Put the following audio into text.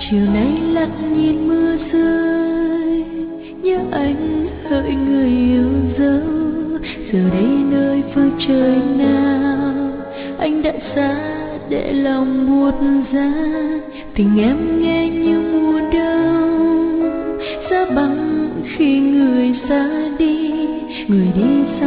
chiều nay lặng nhìn mưa rơi, nhớ anh hỡi người yêu dấu. Giờ đây nơi phương trời nào anh đã xa để lòng buốt giá. Tình em nghe như mùa đông giá băng khi người xa đi, người đi xa